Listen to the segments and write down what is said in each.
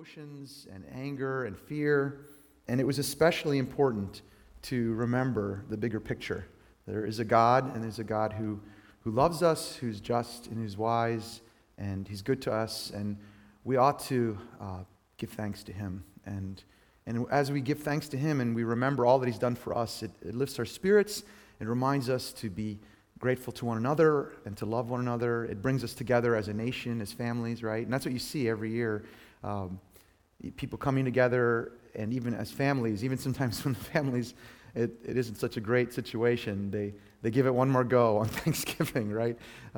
emotions and anger and fear, and it was especially important to remember the bigger picture. There is a God, and there's a God who loves us, who's just and who's wise, and he's good to us, and we ought to give thanks to him. And as we give thanks to him and we remember all that he's done for us, it lifts our spirits. It reminds us to be grateful to one another and to love one another. It brings us together as a nation, as families, right? And that's what you see every year. People coming together, and even as families, even sometimes when the families, it isn't such a great situation, they give it one more go on Thanksgiving, right?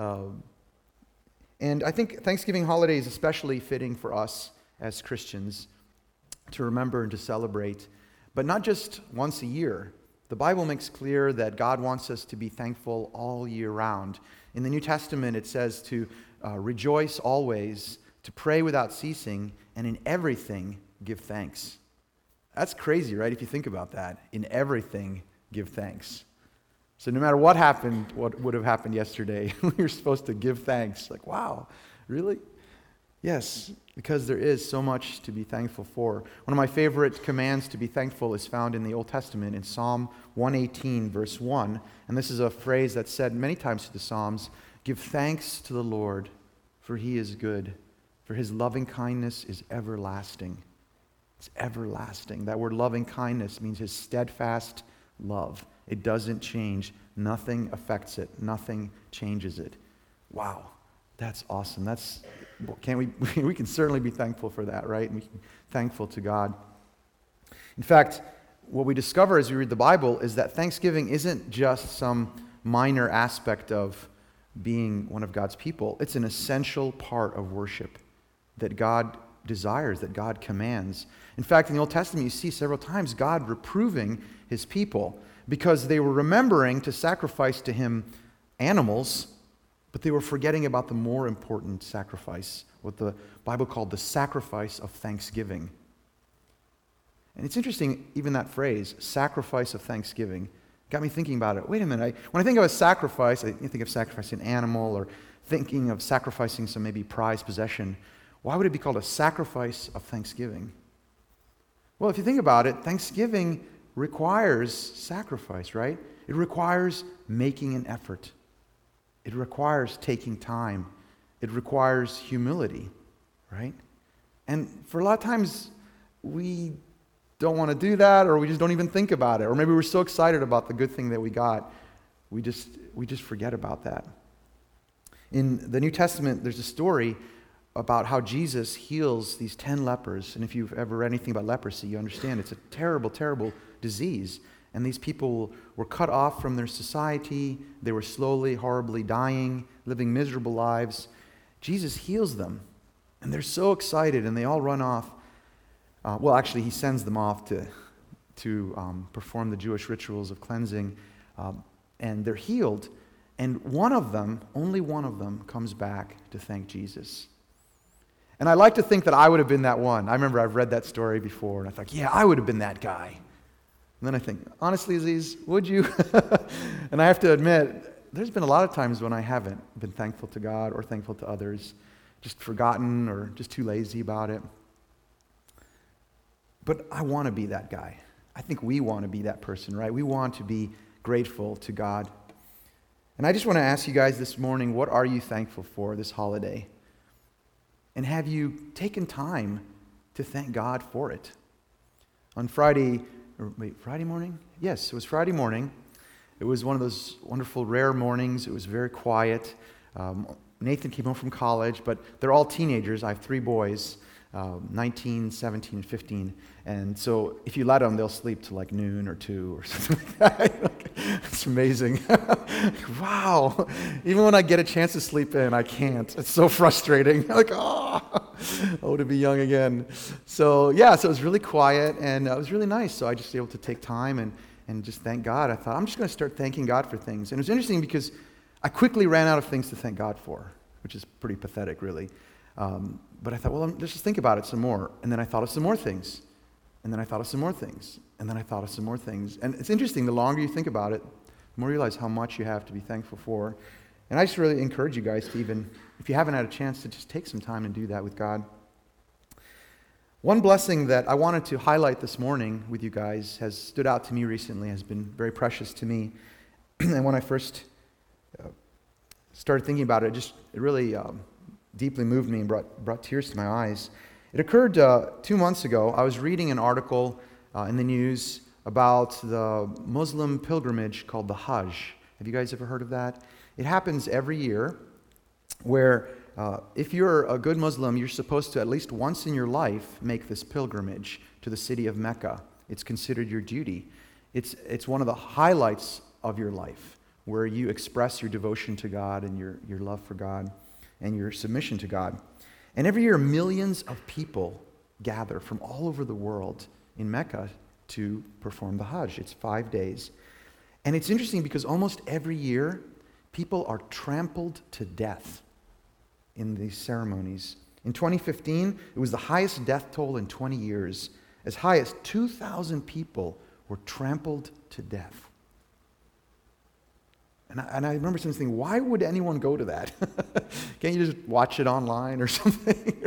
And I think Thanksgiving holiday is especially fitting for us as Christians to remember and to celebrate, but not just once a year. The Bible makes clear that God wants us to be thankful all year round. In the New Testament, it says to rejoice always, to pray without ceasing, and in everything give thanks. That's crazy, right? If you think about that. In everything give thanks. So no matter what happened, what would have happened yesterday, we were supposed to give thanks. Like, wow, really? Yes, because there is so much to be thankful for. One of my favorite commands to be thankful is found in the Old Testament in Psalm 118, verse 1. And this is a phrase that's said many times through the Psalms. Give thanks to the Lord, for he is good, for his loving kindness is everlasting. It's everlasting. That word loving kindness means his steadfast love. It doesn't change. Nothing affects it. Nothing changes it. Wow, that's awesome. We can certainly be thankful for that, right? And we can be thankful to God. In fact, what we discover as we read the Bible is that Thanksgiving isn't just some minor aspect of being one of God's people. It's an essential part of worship that God desires, that God commands. In fact, in the Old Testament, you see several times God reproving his people because they were remembering to sacrifice to him animals, but they were forgetting about the more important sacrifice, what the Bible called the sacrifice of thanksgiving. And it's interesting, even that phrase, sacrifice of thanksgiving, got me thinking about it. Wait a minute, when I think of a sacrifice, I think of sacrificing an animal or thinking of sacrificing some maybe prized possession. Why would it be called a sacrifice of thanksgiving? Well, if you think about it, Thanksgiving requires sacrifice, right? It requires making an effort. It requires taking time. It requires humility, right? And for a lot of times, we don't want to do that, or we just don't even think about it. Or maybe we're so excited about the good thing that we got, we just forget about that. In the New Testament, there's a story about how Jesus heals these 10 lepers. And if you've ever read anything about leprosy, you understand it's a terrible, terrible disease. And these people were cut off from their society. They were slowly, horribly dying, living miserable lives. Jesus heals them. And they're so excited, and they all run off. Actually, he sends them off to perform the Jewish rituals of cleansing. And they're healed. And only one of them, comes back to thank Jesus. And I like to think that I would have been that one. I remember I've read that story before, and I thought, yeah, I would have been that guy. And then I think, honestly, Aziz, would you? And I have to admit, there's been a lot of times when I haven't been thankful to God or thankful to others, just forgotten or just too lazy about it. But I want to be that guy. I think we want to be that person, right? We want to be grateful to God. And I just want to ask you guys this morning, what are you thankful for this holiday? And have you taken time to thank God for it? On Friday morning? Yes, it was Friday morning. It was one of those wonderful, rare mornings. It was very quiet. Nathan came home from college, but they're all teenagers. I have 3 boys, 19, 17, and 15. And so if you let them, they'll sleep till like noon or 2 or something like that. It's amazing. Wow. Even when I get a chance to sleep in, I can't. It's so frustrating. To be young again. So it was really quiet, and it was really nice. So I just was able to take time and just thank God. I thought, I'm just going to start thanking God for things. And it was interesting because I quickly ran out of things to thank God for, which is pretty pathetic, really. But I thought, let's just think about it some more. And then I thought of some more things. And then I thought of some more things. And then I thought of some more things. And it's interesting, the longer you think about it, the more you realize how much you have to be thankful for. And I just really encourage you guys to even, if you haven't had a chance, to just take some time and do that with God. One blessing that I wanted to highlight this morning with you guys has stood out to me recently, has been very precious to me. And when I first started thinking about it, it really deeply moved me and brought tears to my eyes. It occurred 2 months ago. I was reading an article in the news about the Muslim pilgrimage called the Hajj. Have you guys ever heard of that? It happens every year where if you're a good Muslim, you're supposed to at least once in your life make this pilgrimage to the city of Mecca. It's considered your duty. It's one of the highlights of your life where you express your devotion to God and your love for God and your submission to God. And every year, millions of people gather from all over the world in Mecca to perform the Hajj. It's 5 days. And it's interesting because almost every year, people are trampled to death in these ceremonies. In 2015, it was the highest death toll in 20 years. As high as 2,000 people were trampled to death. And I remember something, why would anyone go to that? Can't you just watch it online or something?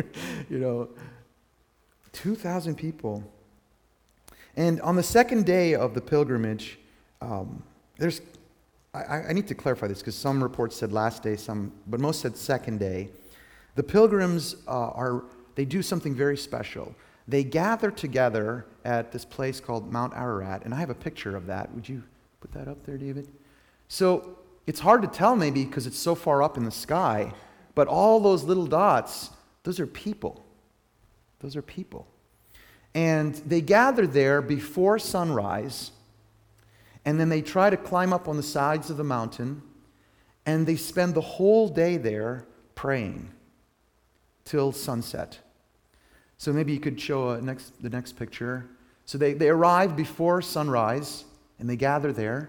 2,000 people. And on the second day of the pilgrimage, I need to clarify this because some reports said last day, but most said second day. The pilgrims they do something very special. They gather together at this place called Mount Ararat, and I have a picture of that. Would you put that up there, David? So it's hard to tell maybe because it's so far up in the sky, but all those little dots, those are people. Those are people. And they gather there before sunrise, and then they try to climb up on the sides of the mountain, and they spend the whole day there praying till sunset. So maybe you could show the next picture. So they arrive before sunrise, and they gather there,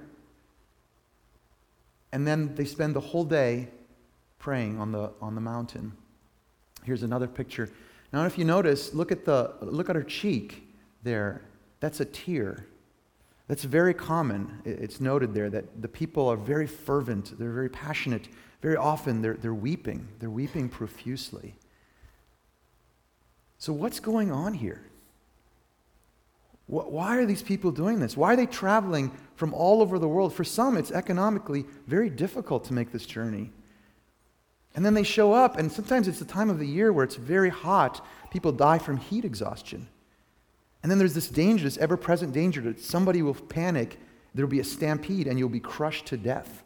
and then they spend the whole day praying on the mountain. Here's another picture. Now, if you notice, look at her cheek there. That's a tear. That's very common. It's noted there that the people are very fervent. They're very passionate. Very often, they're weeping. They're weeping profusely. So what's going on here? Why are these people doing this? Why are they traveling from all over the world? For some, it's economically very difficult to make this journey. And then they show up, and sometimes it's the time of the year where it's very hot. People die from heat exhaustion. And then there's this danger, this ever-present danger that somebody will panic, there'll be a stampede, and you'll be crushed to death.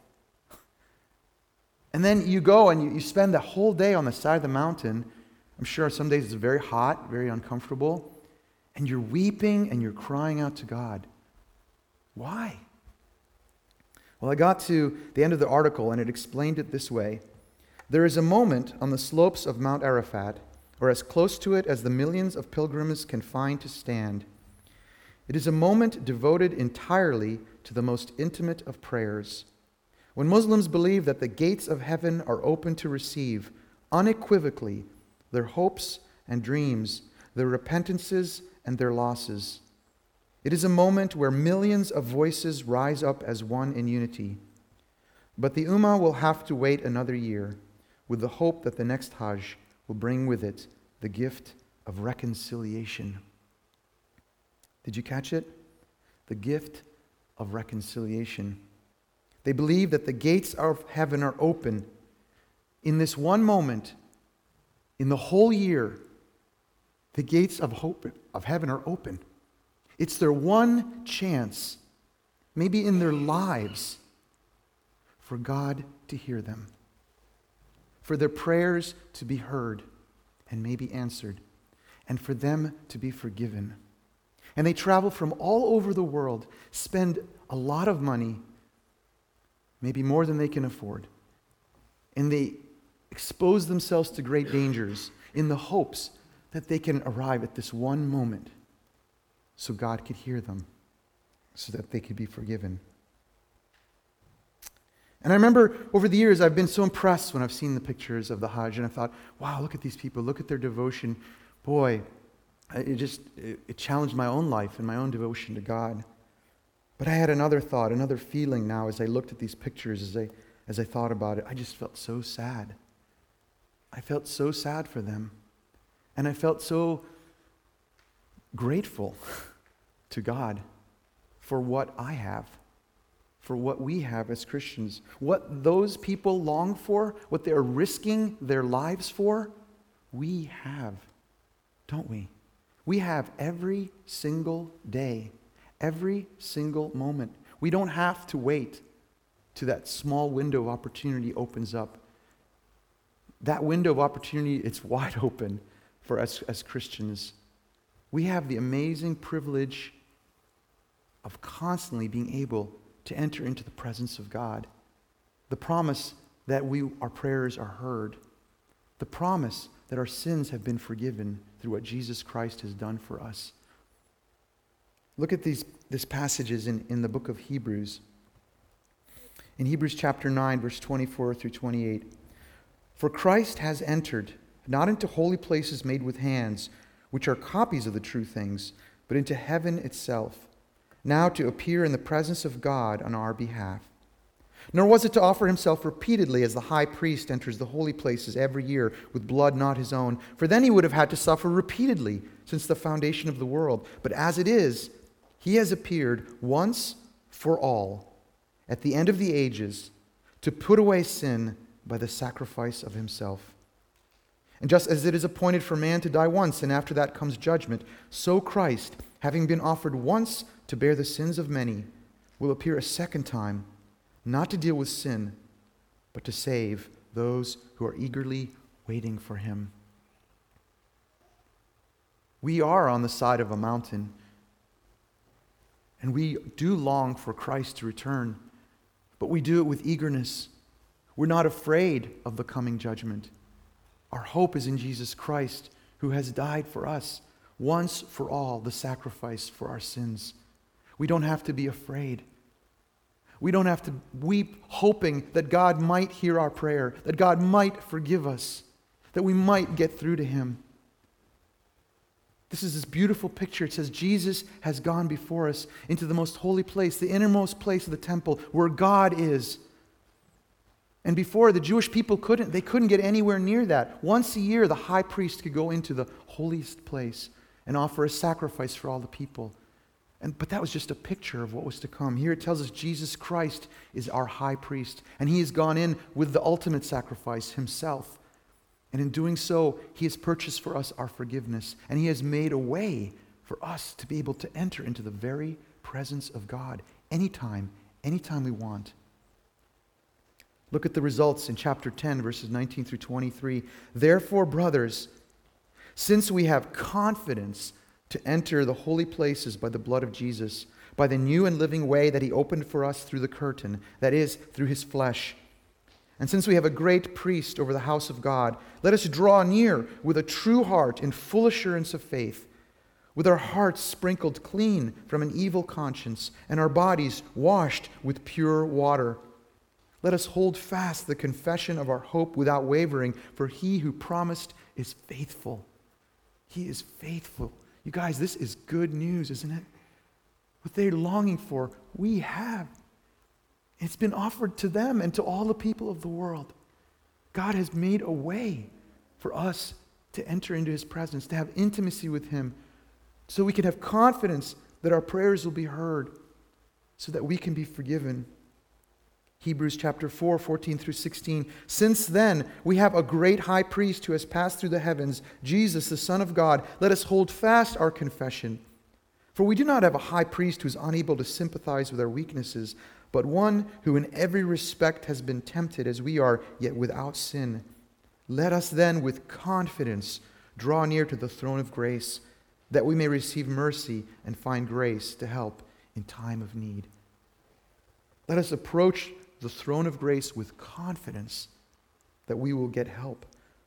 And then you go and you spend the whole day on the side of the mountain. I'm sure some days it's very hot, very uncomfortable. And you're weeping and you're crying out to God. Why? Well, I got to the end of the article and it explained it this way. There is a moment on the slopes of Mount Arafat, or as close to it as the millions of pilgrims can find to stand. It is a moment devoted entirely to the most intimate of prayers. When Muslims believe that the gates of heaven are open to receive, unequivocally, their hopes and dreams, their repentances and their losses. It is a moment where millions of voices rise up as one in unity. But the Ummah will have to wait another year with the hope that the next Hajj will bring with it the gift of reconciliation. Did you catch it? The gift of reconciliation. They believe that the gates of heaven are open. In this one moment, in the whole year, the gates of heaven are open. It's their one chance, maybe in their lives, for God to hear them, for their prayers to be heard and maybe answered, and for them to be forgiven. And they travel from all over the world, spend a lot of money, maybe more than they can afford, and they expose themselves to great dangers in the hopes that they can arrive at this one moment so God could hear them, so that they could be forgiven. And I remember over the years, I've been so impressed when I've seen the pictures of the Hajj, and I thought, wow, look at these people, look at their devotion. Boy, it challenged my own life and my own devotion to God. But I had another thought, another feeling now as I looked at these pictures, as I thought about it. I just felt so sad. I felt so sad for them. And I felt so grateful to God for what I have, for what we have as Christians. What those people long for, what they're risking their lives for, we have, don't we? We have every single day, every single moment. We don't have to wait till that small window of opportunity opens up. That window of opportunity, it's wide open for us as Christians. We have the amazing privilege of constantly being able to enter into the presence of God. The promise that our prayers are heard. The promise that our sins have been forgiven through what Jesus Christ has done for us. Look at these passages in the book of Hebrews. In Hebrews chapter 9, verse 24 through 28. For Christ has entered, not into holy places made with hands, which are copies of the true things, but into heaven itself, now to appear in the presence of God on our behalf. Nor was it to offer himself repeatedly as the high priest enters the holy places every year with blood not his own, for then he would have had to suffer repeatedly since the foundation of the world. But as it is, he has appeared once for all at the end of the ages to put away sin by the sacrifice of himself. And just as it is appointed for man to die once, and after that comes judgment, so Christ, having been offered once to bear the sins of many, will appear a second time, not to deal with sin, but to save those who are eagerly waiting for him. We are on the side of a mountain, and we do long for Christ to return, but we do it with eagerness. We're not afraid of the coming judgment. Our hope is in Jesus Christ, who has died for us, once for all, the sacrifice for our sins. We don't have to be afraid. We don't have to weep hoping that God might hear our prayer, that God might forgive us, that we might get through to him. This is this beautiful picture. It says Jesus has gone before us into the most holy place, the innermost place of the temple, where God is. And before, the Jewish people couldn't get anywhere near that. Once a year, the high priest could go into the holiest place and offer a sacrifice for all the people. But that was just a picture of what was to come. Here it tells us Jesus Christ is our high priest, and he has gone in with the ultimate sacrifice himself. And in doing so, he has purchased for us our forgiveness, and he has made a way for us to be able to enter into the very presence of God anytime we want. Look at the results in chapter 10, verses 19 through 23. Therefore, brothers, since we have confidence to enter the holy places by the blood of Jesus, by the new and living way that he opened for us through the curtain, that is, through his flesh. And since we have a great priest over the house of God, let us draw near with a true heart in full assurance of faith, with our hearts sprinkled clean from an evil conscience and our bodies washed with pure water. Let us hold fast the confession of our hope without wavering, for he who promised is faithful. He is faithful. You guys, this is good news, isn't it? What they're longing for, we have. It's been offered to them and to all the people of the world. God has made a way for us to enter into his presence, to have intimacy with him, so we can have confidence that our prayers will be heard, so that we can be forgiven. Hebrews chapter 4, 14 through 16. Since then, we have a great high priest who has passed through the heavens, Jesus, the Son of God. Let us hold fast our confession. For we do not have a high priest who is unable to sympathize with our weaknesses, but one who in every respect has been tempted as we are, yet without sin. Let us then with confidence draw near to the throne of grace, that we may receive mercy and find grace to help in time of need. Let us approach the throne of grace with confidence that we will get help.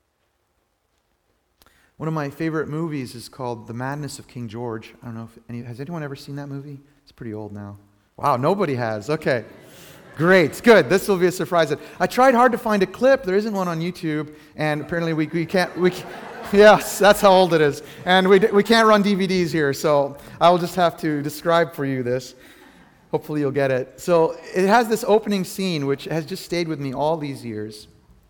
One of my favorite movies is called The Madness of King George. I don't know if has anyone ever seen that movie? It's pretty old now. Wow, nobody has. Okay. Great. Good. This will be a surprise. I tried hard to find a clip. There isn't one on YouTube, and apparently we can't. Yes, that's how old it is. And we can't run DVDs here, so I will just have to describe for you this. Hopefully you'll get it. So it has this opening scene which has just stayed with me all these years.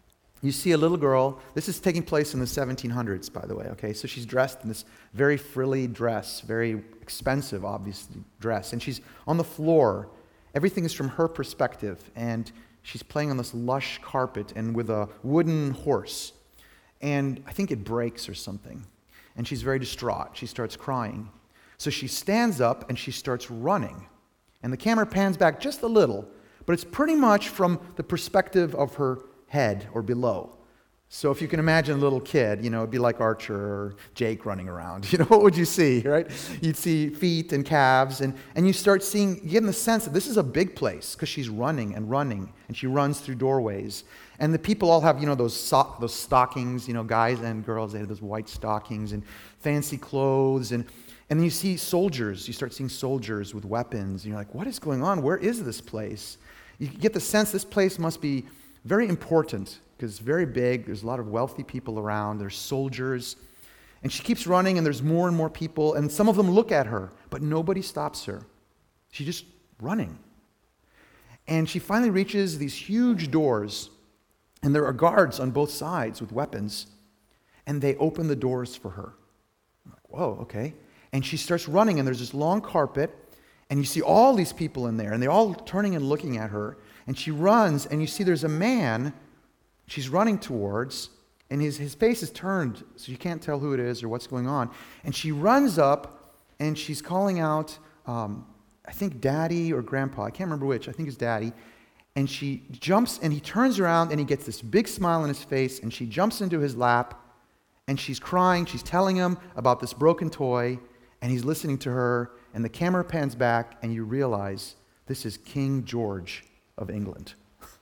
you see a little girl. This is taking place in the 1700s, by the way, okay? So she's dressed in this very frilly dress, very expensive, obviously, dress. And she's on the floor. Everything is from her perspective. And she's playing on this lush carpet and with a wooden horse. And I think it breaks or something. And she's very distraught. She starts crying. So she stands up and she starts running. And the camera pans back just a little, but it's pretty much from the perspective of her head or below. So if you can imagine a little kid, it'd be like Archer or Jake running around. What would you see, right? You'd see feet and calves, and you start seeing, you get in the sense that this is a big place because she's running, and she runs through doorways. And the people all have, those stockings, guys and girls, they have those white stockings and fancy clothes. And then you see soldiers. You start seeing soldiers with weapons. And you're like, what is going on? Where is this place? You get the sense this place must be very important because it's very big. There's a lot of wealthy people around. There's soldiers. And she keeps running, and there's more and more people. And some of them look at her, but nobody stops her. She's just running. And she finally reaches these huge doors, and there are guards on both sides with weapons. And they open the doors for her. I'm like, whoa, okay. And she starts running, and there's this long carpet, and you see all these people in there, and they're all turning and looking at her. And she runs, and you see there's a man she's running towards, and his face is turned, so you can't tell who it is or what's going on. And she runs up, and she's calling out, I think Daddy or Grandpa. I can't remember which. I think it's Daddy. And she jumps, and he turns around, and he gets this big smile on his face, and she jumps into his lap, and she's crying. She's telling him about this broken toy, and he's listening to her, and the camera pans back, and you realize this is King George of England.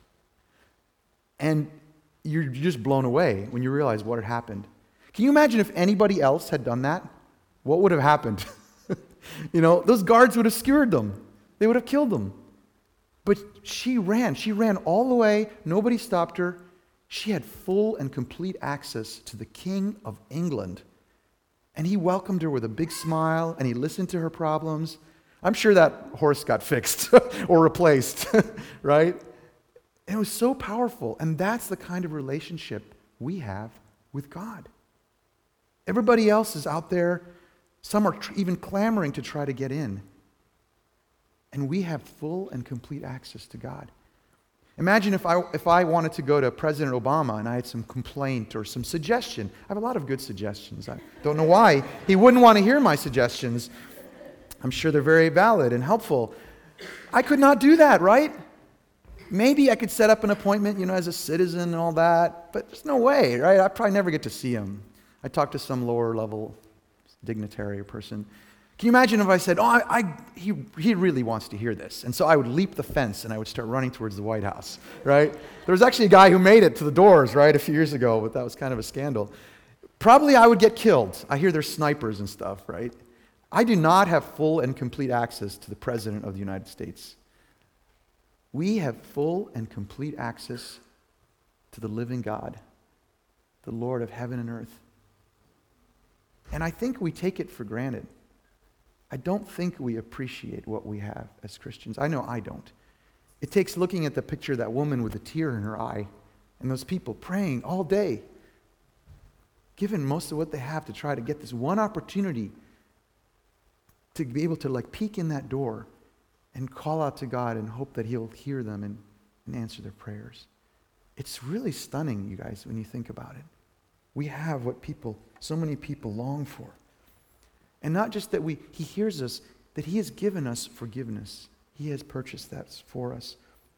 And you're just blown away when you realize what had happened. Can you imagine if anybody else had done that? What would have happened? Those guards would have skewered them. They would have killed them. But she ran. She ran all the way. Nobody stopped her. She had full and complete access to the King of England. And he welcomed her with a big smile, and he listened to her problems. I'm sure that horse got fixed or replaced, right? And it was so powerful. And that's the kind of relationship we have with God. Everybody else is out there. Some are even clamoring to try to get in. And we have full and complete access to God. Imagine if I wanted to go to President Obama and I had some complaint or some suggestion. I have a lot of good suggestions. I don't know why he wouldn't want to hear my suggestions. I'm sure they're very valid and helpful. I could not do that, right? Maybe I could set up an appointment, as a citizen and all that, but there's no way, right? I'd probably never get to see him. I talked to some lower level dignitary or person. Can you imagine if I said, he really wants to hear this? And so I would leap the fence and I would start running towards the White House, right? There was actually a guy who made it to the doors, right, a few years ago, but that was kind of a scandal. Probably I would get killed. I hear there's snipers and stuff, right? I do not have full and complete access to the President of the United States. We have full and complete access to the living God, the Lord of heaven and earth. And I think we take it for granted. I don't think we appreciate what we have as Christians. I know I don't. It takes looking at the picture of that woman with a tear in her eye and those people praying all day, given most of what they have to try to get this one opportunity to be able to peek in that door and call out to God and hope that He'll hear them and answer their prayers. It's really stunning, you guys, when you think about it. We have what so many people long for. And not just that He hears us, that He has given us forgiveness. He has purchased that for us.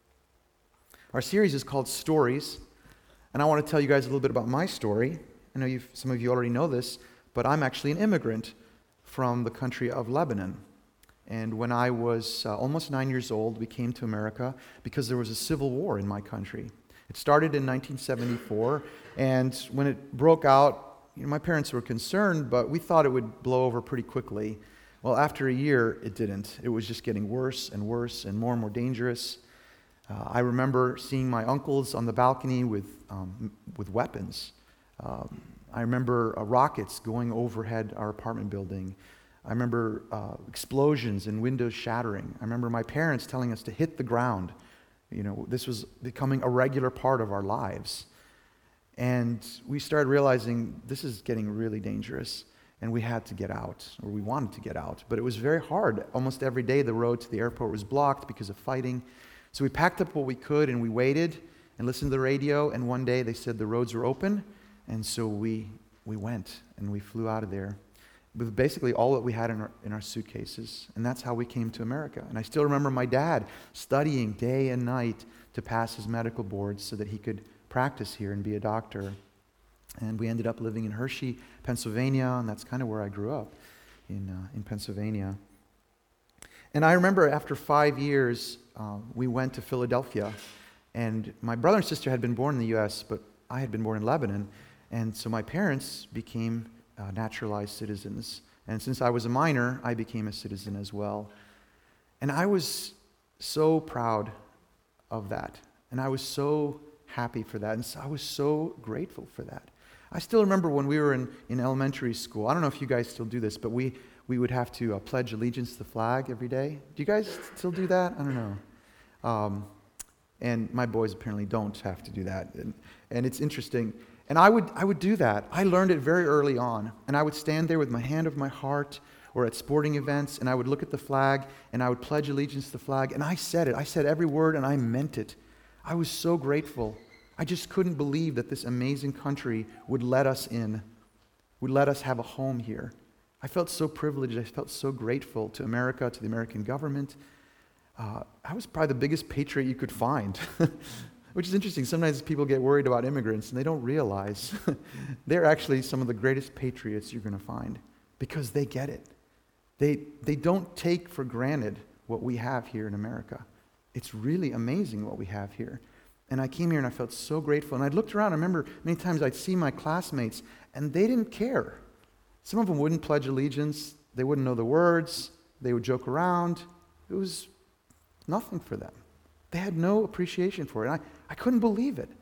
Our series is called Stories, and I want to tell you guys a little bit about my story. I know some of you already know this, but I'm actually an immigrant from the country of Lebanon. And when I was almost 9 years old, we came to America because there was a civil war in my country. It started in 1974, and when it broke out, my parents were concerned, but we thought it would blow over pretty quickly. Well, after a year, it didn't. It was just getting worse and worse and more dangerous. I remember seeing my uncles on the balcony with weapons. I remember rockets going overhead our apartment building. I remember explosions and windows shattering. I remember my parents telling us to hit the ground. This was becoming a regular part of our lives. And we started realizing this is getting really dangerous, and we had to get out, or we wanted to get out. But it was very hard. Almost every day the road to the airport was blocked because of fighting. So we packed up what we could, and we waited and listened to the radio, and one day they said the roads were open, and so we went, and we flew out of there with basically all that we had in our suitcases. And that's how we came to America. And I still remember my dad studying day and night to pass his medical boards so that he could practice here and be a doctor. And we ended up living in Hershey, Pennsylvania, and that's kind of where I grew up, in Pennsylvania. And I remember after 5 years, we went to Philadelphia, and my brother and sister had been born in the U.S., but I had been born in Lebanon, and so my parents became naturalized citizens. And since I was a minor, I became a citizen as well. And I was so proud of that, and I was so happy for that, and so I was so grateful for that. I still remember when we were in elementary school. I don't know if you guys still do this, but we would have to pledge allegiance to the flag every day. Do you guys still do that? I don't know. And my boys apparently don't have to do that. And it's interesting. And I would do that. I learned it very early on. And I would stand there with my hand over my heart or at sporting events, and I would look at the flag, and I would pledge allegiance to the flag. And I said it. I said every word, and I meant it. I was so grateful. I just couldn't believe that this amazing country would let us in, would let us have a home here. I felt so privileged. I felt so grateful to America, to the American government. I was probably the biggest patriot you could find, which is interesting. Sometimes people get worried about immigrants, and they don't realize they're actually some of the greatest patriots you're going to find because they get it. They don't take for granted what we have here in America. It's really amazing what we have here. And I came here and I felt so grateful. And I looked around. I remember many times I'd see my classmates, and they didn't care. Some of them wouldn't pledge allegiance. They wouldn't know the words. They would joke around. It was nothing for them. They had no appreciation for it. And I couldn't believe it.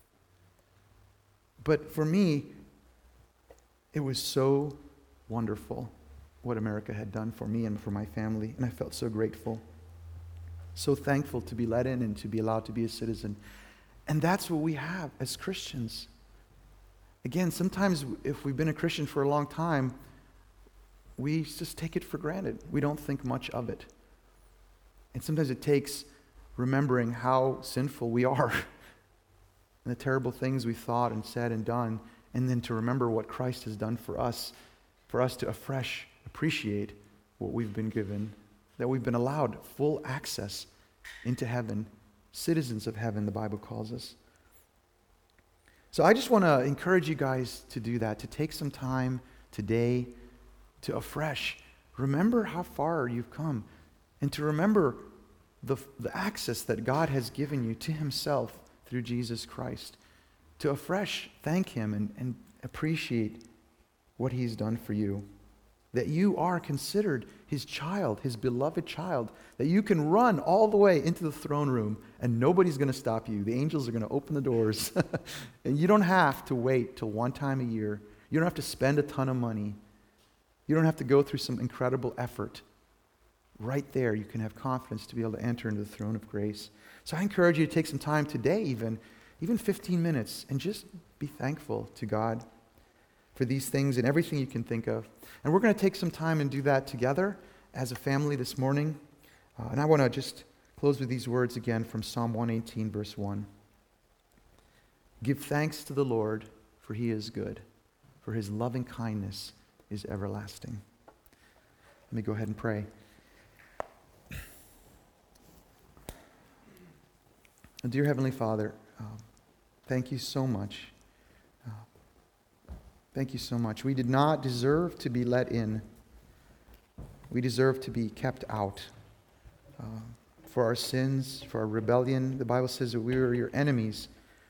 But for me, it was so wonderful what America had done for me and for my family. And I felt so grateful. So thankful to be let in and to be allowed to be a citizen. And that's what we have as Christians. Again, sometimes if we've been a Christian for a long time, we just take it for granted. We don't think much of it. And sometimes it takes remembering how sinful we are and the terrible things we thought and said and done, and then to remember what Christ has done for us to afresh appreciate what we've been given, that we've been allowed full access into heaven, citizens of heaven, the Bible calls us. So I just want to encourage you guys to do that, to take some time today to afresh remember how far you've come, and to remember the access that God has given you to himself through Jesus Christ, to afresh thank him and appreciate what he's done for you. That you are considered his child, his beloved child, that you can run all the way into the throne room and nobody's going to stop you. The angels are going to open the doors. And you don't have to wait till one time a year. You don't have to spend a ton of money. You don't have to go through some incredible effort. Right there, you can have confidence to be able to enter into the throne of grace. So I encourage you to take some time today, even 15 minutes, and just be thankful to God for these things and everything you can think of. And we're going to take some time and do that together as a family this morning. And I want to just close with these words again from Psalm 118, verse 1. Give thanks to the Lord, for he is good, for his loving kindness is everlasting. Let me go ahead and pray. Dear Heavenly Father, thank you so much. Thank you so much. We did not deserve to be let in. We deserve to be kept out. For our sins, for our rebellion, the Bible says that we were your enemies.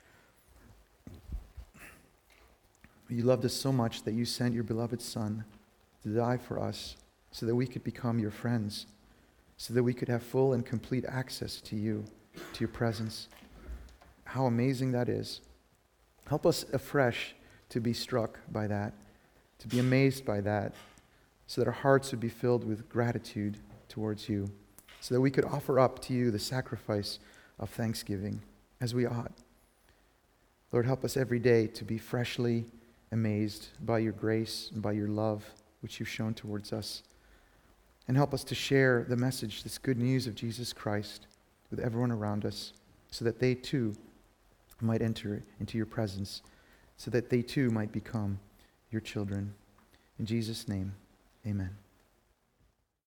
You loved us so much that you sent your beloved Son to die for us so that we could become your friends, so that we could have full and complete access to you, to your presence. How amazing that is. Help us afresh to be struck by that, to be amazed by that, so that our hearts would be filled with gratitude towards you, so that we could offer up to you the sacrifice of thanksgiving as we ought. Lord, help us every day to be freshly amazed by your grace and by your love, which you've shown towards us. And help us to share the message, this good news of Jesus Christ, with everyone around us, so that they too might enter into your presence, so that they too might become your children. In Jesus' name, amen.